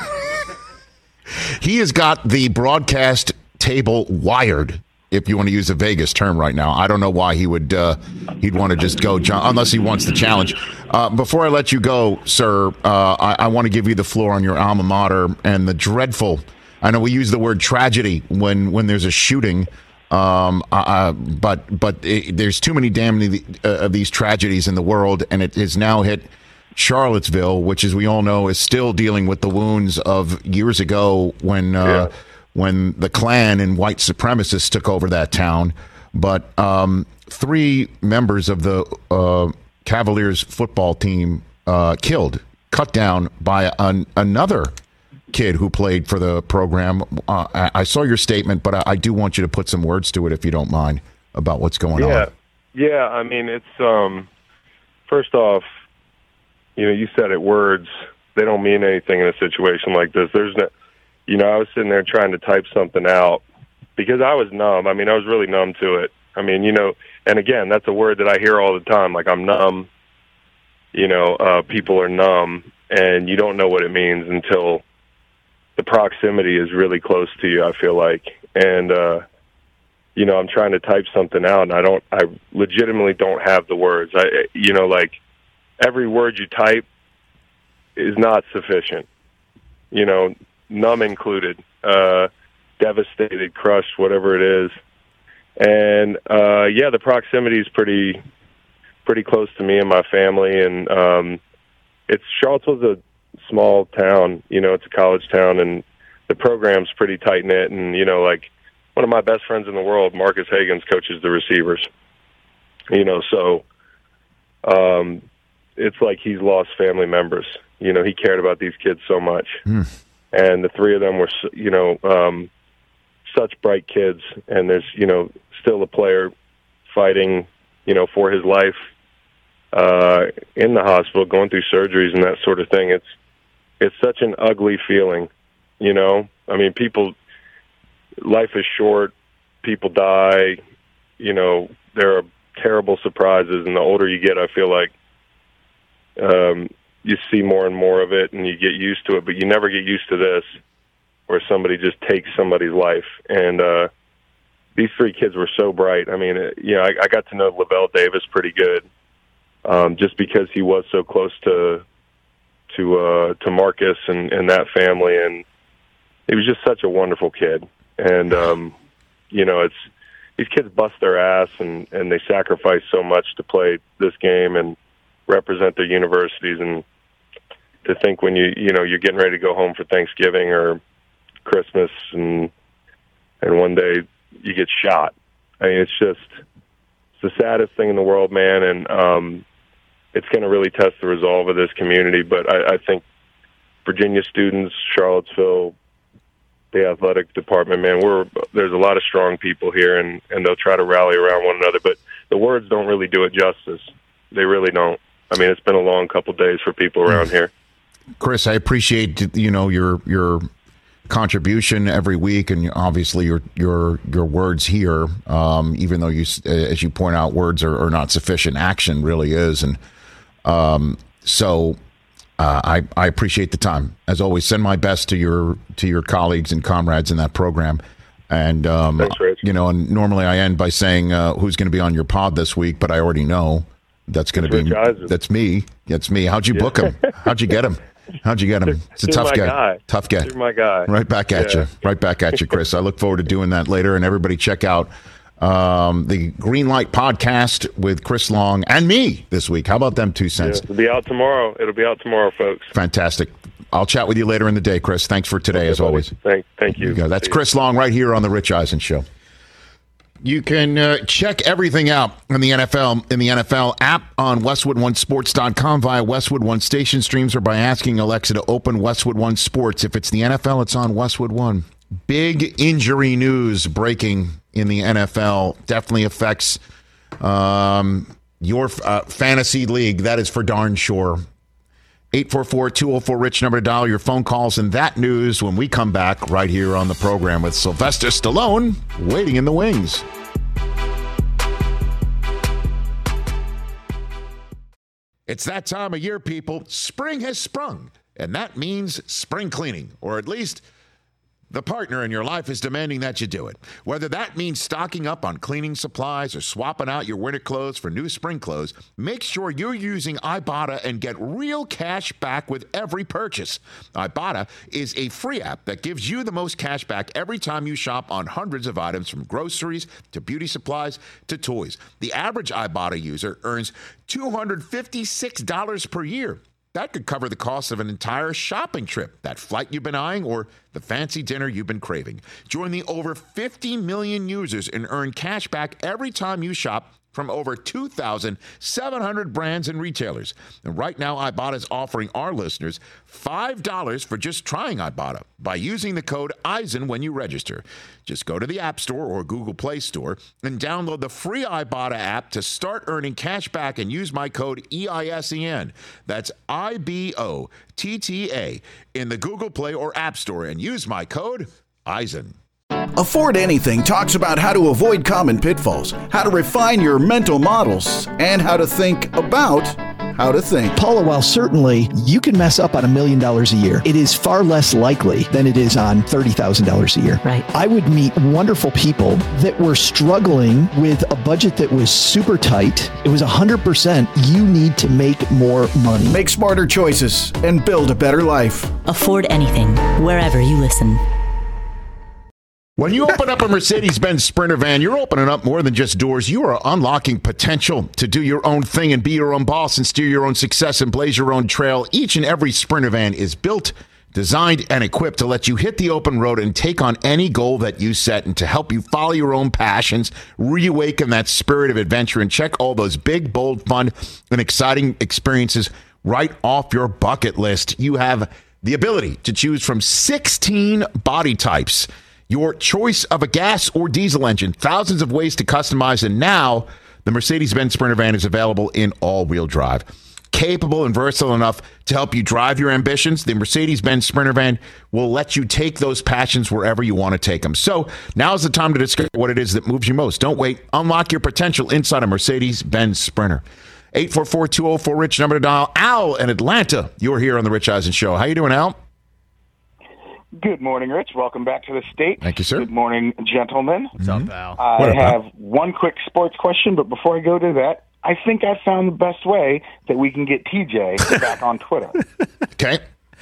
[SPEAKER 5] he has got the broadcast table wired, if you want to use a Vegas term right now. I don't know why he'd want to just go, John, unless he wants the challenge. Before I let you go, sir, I want to give you the floor on your alma mater and the dreadful, I know we use the word tragedy when there's a shooting, but there's too many damn of these tragedies in the world, and it has now hit Charlottesville, which, as we all know, is still dealing with the wounds of years ago when the Klan and white supremacists took over that town. But 3 members of the Cavaliers football team cut down by another kid who played for the program. I saw your statement, but I do want you to put some words to it, if you don't mind, about what's going on.
[SPEAKER 7] Yeah, I mean, it's first off, you said it, words, they don't mean anything in a situation like this. There's no, I was sitting there trying to type something out because I was numb. I mean, I was really numb to it. I mean, and again, that's a word that I hear all the time. Like, I'm numb, people are numb, and you don't know what it means until the proximity is really close to you, I feel like. And, I'm trying to type something out, and I legitimately don't have the words. Every word you type is not sufficient, numb included, devastated, crushed, whatever it is. And, the proximity is pretty close to me and my family. And Charlottesville's a small town. It's a college town, and the program's pretty tight-knit. And, like one of my best friends in the world, Marcus Hagans, coaches the receivers. So it's like he's lost family members. He cared about these kids so much. And the three of them were, such bright kids. And there's, still a player fighting, for his life in the hospital, going through surgeries and that sort of thing. It's such an ugly feeling, I mean, life is short. People die. There are terrible surprises. And the older you get, I feel like you see more and more of it and you get used to it, but you never get used to this where somebody just takes somebody's life. And these three kids were so bright. I mean, I got to know Lavelle Davis pretty good just because he was so close to Marcus and that family. And he was just such a wonderful kid. And, it's these kids bust their ass and they sacrifice so much to play this game and represent their universities. And to think when you're getting ready to go home for Thanksgiving or Christmas and one day you get shot. I mean, it's the saddest thing in the world, man. And it's going to really test the resolve of this community. But I think Virginia students, Charlottesville, the athletic department, man, there's a lot of strong people here, and they'll try to rally around one another. But the words don't really do it justice. They really don't. I mean, it's been a long couple days for people around here.
[SPEAKER 5] Chris, I appreciate your contribution every week, and obviously your words here. Even though as you point out, words are not sufficient, action really is, and I appreciate the time. As always, send my best to your colleagues and comrades in that program. And
[SPEAKER 7] thanks, Rich.
[SPEAKER 5] And normally I end by saying who's going to be on your pod this week, but I already know that's going to be that's me. That's me. How'd you book him? How'd you get him? It's a tough guy. Tough guy.
[SPEAKER 7] You're my guy.
[SPEAKER 5] Right back at you. Right back at you, Chris. I look forward to doing that later. And everybody check out the Green Light podcast with Chris Long and me this week. How about them 2 cents?
[SPEAKER 7] It'll be out tomorrow. Folks.
[SPEAKER 5] Fantastic. I'll chat with you later in the day, Chris. Thanks for today, as always.
[SPEAKER 7] Thank you.
[SPEAKER 5] That's Chris Long right here on the Rich Eisen Show. You can check everything out in the NFL app on WestwoodOneSports.com via Westwood One station streams or by asking Alexa to open Westwood One Sports. If it's the NFL, it's on Westwood One. Big injury news breaking in the NFL. Definitely affects your fantasy league. That is for darn sure. 844-204-RICH, number to dial your phone calls and that news when we come back right here on the program with Sylvester Stallone waiting in the wings. It's that time of year, people. Spring has sprung, and that means spring cleaning, or at least the partner in your life is demanding that you do it. Whether that means stocking up on cleaning supplies or swapping out your winter clothes for new spring clothes, make sure you're using Ibotta and get real cash back with every purchase. Ibotta is a free app that gives you the most cash back every time you shop on hundreds of items, from groceries to beauty supplies to toys. The average Ibotta user earns $256 per year. That could cover the cost of an entire shopping trip, that flight you've been eyeing, or the fancy dinner you've been craving. Join the over 50 million users and earn cash back every time you shop from over 2,700 brands and retailers. And right now, Ibotta is offering our listeners $5 for just trying Ibotta by using the code EISEN when you register. Just go to the App Store or Google Play Store and download the free Ibotta app to start earning cash back and use my code EISEN. That's IBOTTA in the Google Play or App Store and use my code EISEN.
[SPEAKER 8] Afford Anything talks about how to avoid common pitfalls, how to refine your mental models, and how to think about how to think.
[SPEAKER 9] Paula, while certainly you can mess up on $1 million a year, it is far less likely than it is on $30,000 a year.
[SPEAKER 10] Right.
[SPEAKER 9] I would meet wonderful people that were struggling with a budget that was super tight. It was 100% you need to make more money.
[SPEAKER 8] Make smarter choices and build a better life.
[SPEAKER 10] Afford Anything, wherever you listen.
[SPEAKER 5] When you open up a Mercedes-Benz Sprinter van, you're opening up more than just doors. You are unlocking potential to do your own thing and be your own boss and steer your own success and blaze your own trail. Each and every Sprinter van is built, designed, and equipped to let you hit the open road and take on any goal that you set, and to help you follow your own passions, reawaken that spirit of adventure, and check all those big, bold, fun, and exciting experiences right off your bucket list. You have the ability to choose from 16 body types, your choice of a gas or diesel engine, thousands of ways to customize, and now the Mercedes-Benz Sprinter van is available in all-wheel drive. Capable and versatile enough to help you drive your ambitions, the Mercedes-Benz Sprinter van will let you take those passions wherever you want to take them. So now's the time to discover what it is that moves you most. Don't wait. Unlock your potential inside a Mercedes-Benz Sprinter. 844-204-RICH, number to dial. Al in Atlanta, you're here on the Rich Eisen Show. How you doing, Al?
[SPEAKER 10] Good morning, Rich. Welcome back to the state.
[SPEAKER 5] Thank you, sir.
[SPEAKER 10] Good morning, gentlemen.
[SPEAKER 6] What's up, Al?
[SPEAKER 10] I have one quick sports question, but before I go to that, I think I found the best way that we can get TJ back on Twitter.
[SPEAKER 5] Okay.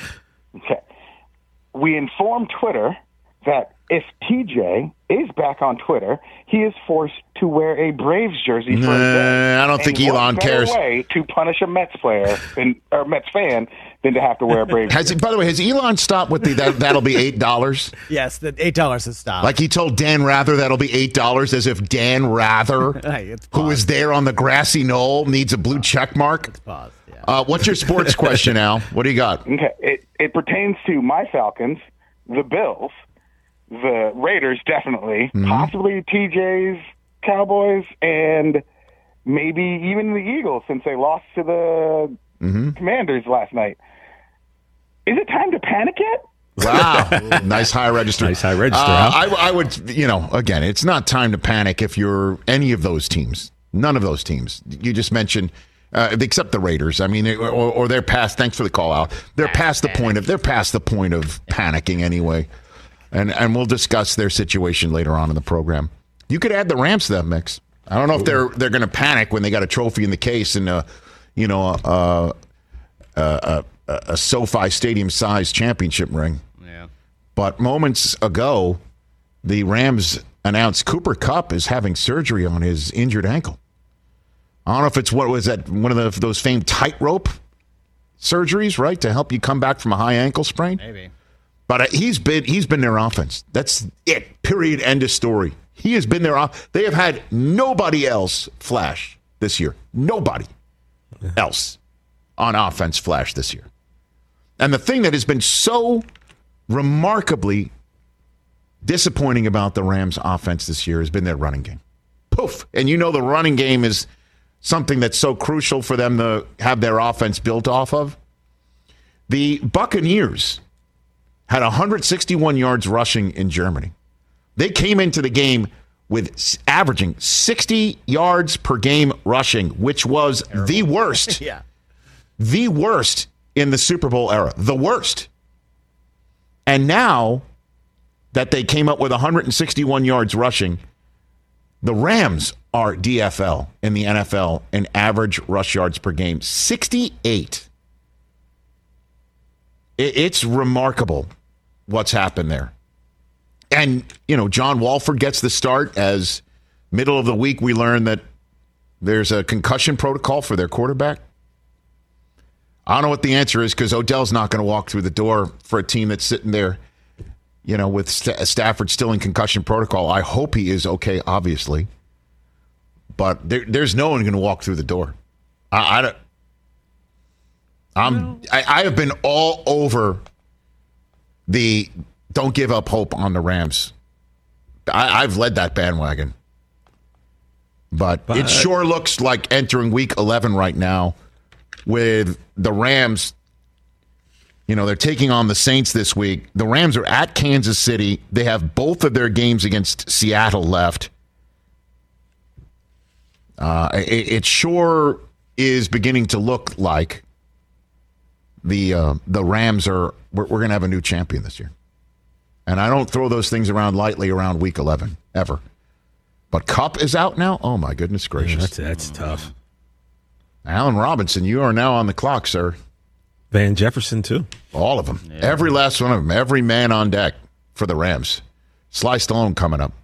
[SPEAKER 10] We informed Twitter that if TJ is back on Twitter, he is forced to wear a Braves jersey for a day.
[SPEAKER 5] I don't think Elon cares.
[SPEAKER 10] What better way to punish a Mets player or Mets fan than to have to wear a Braves jersey?
[SPEAKER 5] By the way, has Elon stopped with that'll be $8?
[SPEAKER 6] Yes, the $8 has stopped.
[SPEAKER 5] Like he told Dan Rather that'll be $8, as if Dan Rather, who is there on the grassy knoll, needs a blue check mark.
[SPEAKER 6] It's paused, yeah.
[SPEAKER 5] What's your sports question, Al? What do you got?
[SPEAKER 10] Okay, it pertains to my Falcons, the Bills, the Raiders, definitely, possibly TJ's Cowboys, and maybe even the Eagles, since they lost to the Commanders last night. Is it time to panic yet?
[SPEAKER 5] Wow. Nice high register.
[SPEAKER 3] Nice high register, huh?
[SPEAKER 5] I would, again, it's not time to panic if you're any of those teams. None of those teams. You just mentioned, except the Raiders. I mean, or they're past, thanks for the call out. They're past the point of panicking anyway. And we'll discuss their situation later on in the program. You could add the Rams to that mix. I don't know if they're going to panic when they got a trophy in the case and a SoFi Stadium-sized championship ring.
[SPEAKER 6] Yeah.
[SPEAKER 5] But moments ago, the Rams announced Cooper Kupp is having surgery on his injured ankle. I don't know if it's one of those famed tightrope surgeries, right, to help you come back from a high ankle sprain.
[SPEAKER 6] Maybe.
[SPEAKER 5] But he's been their offense. That's it. Period. End of story. He has been their They have had nobody else flash this year. Nobody else on offense flash this year. And the thing that has been so remarkably disappointing about the Rams offense this year has been their running game. Poof. And the running game is something that's so crucial for them to have their offense built off of. The Buccaneers had 161 yards rushing in Germany. They came into the game with averaging 60 yards per game rushing, which was the worst.
[SPEAKER 6] Yeah.
[SPEAKER 5] The worst in the Super Bowl era. The worst. And now that they came up with 161 yards rushing, the Rams are DFL in the NFL in average rush yards per game. 68. It's remarkable what's happened there. And, John Walford gets the start as middle of the week we learn that there's a concussion protocol for their quarterback. I don't know what the answer is because Odell's not going to walk through the door for a team that's sitting there, with Stafford still in concussion protocol. I hope he is okay, obviously. But there's no one going to walk through the door. I have been all over the don't give up hope on the Rams. I've led that bandwagon. But it sure looks like entering week 11 right now with the Rams. They're taking on the Saints this week. The Rams are at Kansas City. They have both of their games against Seattle left. It sure is beginning to look like the Rams are. We're going to have a new champion this year. And I don't throw those things around lightly around week 11, ever. But Kupp is out now? Oh, my goodness gracious.
[SPEAKER 3] Yeah, that's tough.
[SPEAKER 5] Allen Robinson, you are now on the clock, sir.
[SPEAKER 3] Van Jefferson, too.
[SPEAKER 5] All of them. Yeah. Every last one of them. Every man on deck for the Rams. Sly Stallone coming up.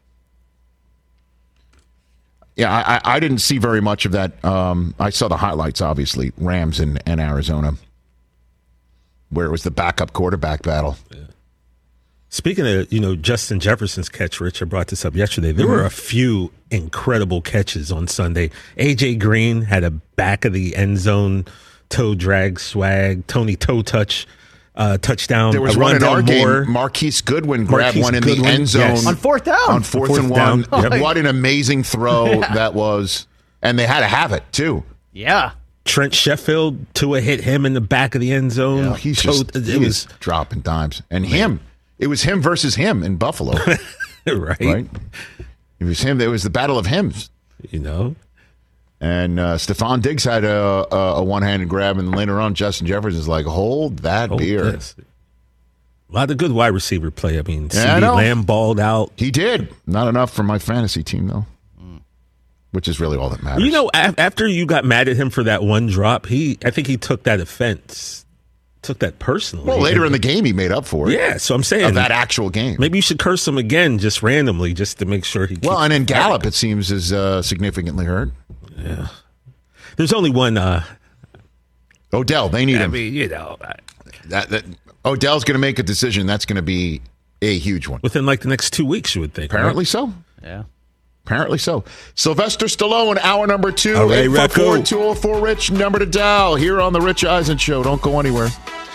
[SPEAKER 5] Yeah, I didn't see very much of that. I saw the highlights, obviously, Rams and Arizona, where it was the backup quarterback battle.
[SPEAKER 3] Yeah. Speaking of, Justin Jefferson's catch, Rich, I brought this up yesterday. There were a few incredible catches on Sunday. A.J. Green had a back of the end zone toe drag swag, Tony toe touch. Touchdown.
[SPEAKER 5] There was one in our game. Marquise Goodwin grabbed one in the end zone.
[SPEAKER 6] On fourth down.
[SPEAKER 5] On fourth and one. Yep. What an amazing throw that was. And they had to have it, too.
[SPEAKER 6] Yeah.
[SPEAKER 3] Trent Sheffield, Tua hit him in the back of the end zone.
[SPEAKER 5] Yeah, he was dropping dimes. And it was him versus him in Buffalo.
[SPEAKER 3] Right?
[SPEAKER 5] It was him. It was the battle of hymns. And Stephon Diggs had a one-handed grab, and later on, Justin Jefferson's like, hold that beer.
[SPEAKER 3] Yes. A lot of good wide receiver play. I mean, CeeDee Lamb balled out.
[SPEAKER 5] He did. Not enough for my fantasy team, though, which is really all that matters.
[SPEAKER 3] After you got mad at him for that one drop, I think he took that offense, took that personally.
[SPEAKER 5] Well, later in the game, he made up for it.
[SPEAKER 3] Yeah, so I'm saying.
[SPEAKER 5] Of that actual game.
[SPEAKER 3] Maybe you should curse him again just randomly just to make sure he keeps.
[SPEAKER 5] Well, and then Gallup, it seems, is significantly hurt.
[SPEAKER 3] Yeah. There's only one.
[SPEAKER 5] Odell, they need him.
[SPEAKER 3] I mean,
[SPEAKER 5] that Odell's going to make a decision. That's going to be a huge one.
[SPEAKER 3] Within like the next 2 weeks, you would think.
[SPEAKER 5] Apparently
[SPEAKER 3] right?
[SPEAKER 5] so.
[SPEAKER 6] Yeah.
[SPEAKER 5] Apparently so. Sylvester Stallone, hour number 2.
[SPEAKER 3] All right,
[SPEAKER 5] 844-204-RICH, number to dial here on The Rich Eisen Show. Don't go anywhere.